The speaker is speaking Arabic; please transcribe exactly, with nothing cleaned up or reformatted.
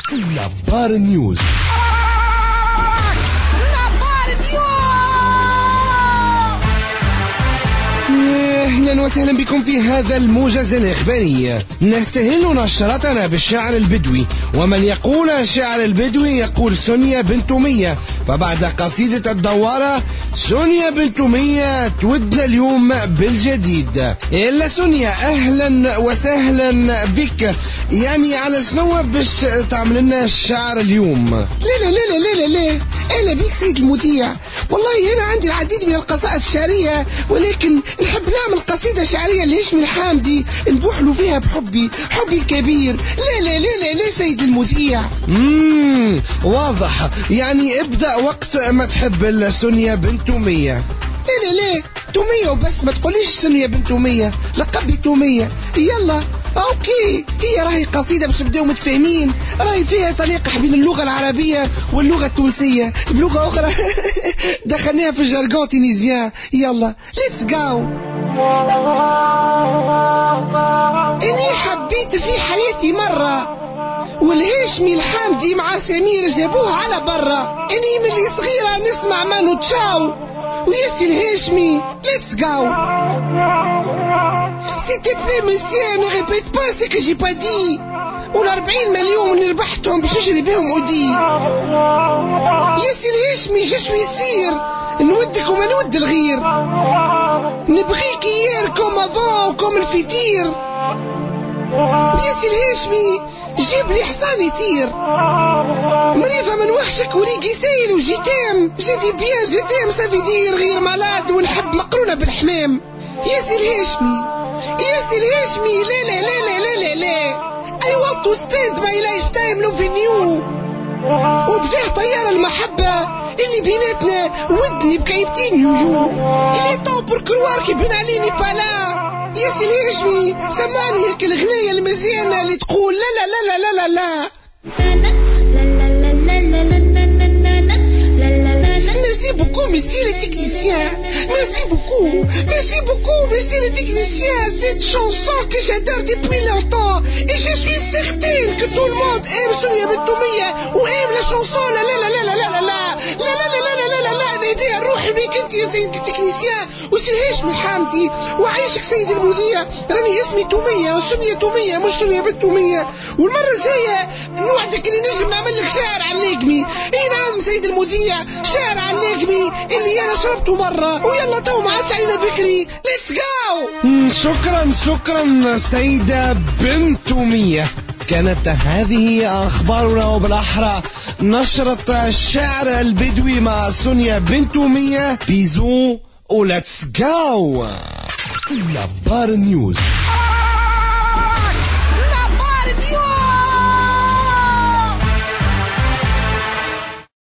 نبار نيوز. اهلا وسهلا بكم في هذا الموجز الاخباري. نستهل نشرتنا بالشعر البدوي، ومن يقول الشعر البدوي يقول سونيا بنت مية. فبعد قصيدة الدوارة سونيا بنت مية تودنا اليوم بالجديد. إلا سونيا أهلا وسهلا بك، يعني على شنو باش تعمل لنا الشعر اليوم؟ لا لا لا لا لا لا أهلا بك سيد المذيع. والله أنا عندي العديد من القصائد الشعرية، ولكن نحب نعمل قصيدة شعرية لهشام الحامدي نبوحلو فيها بحبي حبي الكبير. لا لا لا لا لا سيد المذيع. امم واضح، يعني ابدأ وقت ما تحب سونيا بنت مية. لا لا لا تومية وبس، ما تقوليش سونيا بنت مية، لقبي تومية. يلا اوكي، هي راهي قصيدة باش نبداو متفاهمين، راهي فيها تلقح بين اللغة العربية واللغة التونسية بلغة أخرى دخلناها في الجارجون تونيزيان. يلا ليتس جاو. إني حبيت في حياتي مرة، والهاشمي الحامدي مع سمير جابوه على برا. إني من اللي صغيرة نسمع مانو تشاو وياسي الهاشمي. ليتس جاو. C'était fait monsieur, ne répète pas ce que j'ai pas dit. والأربعين مليون اللي ربحتهم باش نشري بهم أودي. ياسي الهاشمي جو سوي سير، نودك وما نود الغير، نبغيك يير كوم افون كوم الفطير. ياسي الهاشمي جيب لي حصان يطير، مريضة من وحشك وريقي سايل وجيتام. جدي بيان جيتام سافي دير غير مالاد ونحب مقرونة بالحمام. ياسي الهاشمي ياسي الهاشمي لا لا لا لا لا لا لا I want to spend my lifetime loving you. وبجاه طيارة المحبة اللي بيناتنا ودني بكايبتين يويو. اللي طو بركروار كي بين عليني بالا. ياسي الهاشمي سمعني هيك الغنية المزيانة اللي تقول لا لا لا لا لا لا لا. Merci beaucoup, monsieur le technicien. Merci beaucoup. Merci beaucoup, monsieur le technicien. Cette chanson que j'adore depuis longtemps. Et je suis certaine que tout le monde aime Sonia Bentoumia ou aime la chanson la la la la la la la la la la la la la la la. نادي روحي بيك انت يا سيد التكنيسيان وسي الهاشمي الحامدي وعايشك سيد المذيع. راني اسمي تومية، سونيا تومية مش سونيا بنتومية. والمرة الجاية نوعدك اني نجم نعمل لك شعر على الليقمي. اي نعم سيد المذيع، شعر على الليقمي اللي انا شربته مرة. ويلا تو ما عادش علينا بكري. ليتس جاو. شكرا شكرا سيدة بنتومية. كانت هذه أخبارنا، وبالأحرى نشرة الشعر البدوي مع سونيا بنتومية. بيزو ولتس جاو. نبار نيوز.